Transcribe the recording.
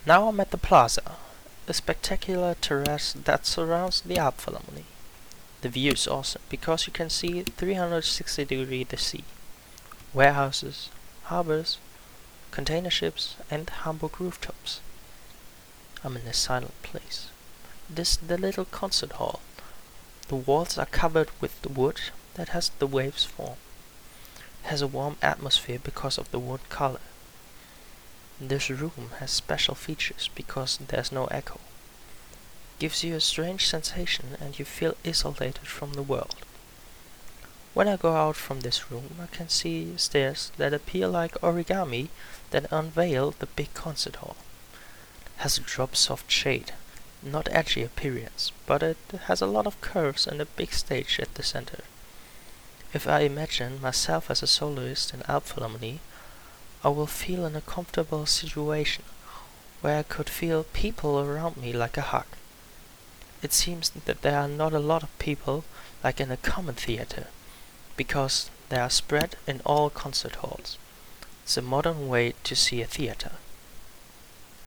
Now I'm at the Plaza, a spectacular terrace that surrounds the Elbphilharmonie. The view is awesome because you can see 360 degrees the sea, warehouses, harbors, container ships, and Hamburg rooftops. I'm in a silent place. This is the little concert hall. The walls are covered with the wood that has the waves form. It has a warm atmosphere because of the wood color. This room has special features because there's no echo. Gives you a strange sensation and you feel isolated from the world. When I go out from this room, I can see stairs that appear like origami that unveil the big concert hall. It has a drop-soft shade, not edgy appearance, but it has a lot of curves and a big stage at the center. If I imagine myself as a soloist in Elbphilharmonie, I will feel in a comfortable situation where I could feel people around me like a hug. It seems that there are not a lot of people like in a common theater, because they are spread in all concert halls. It's a modern way to see a theater.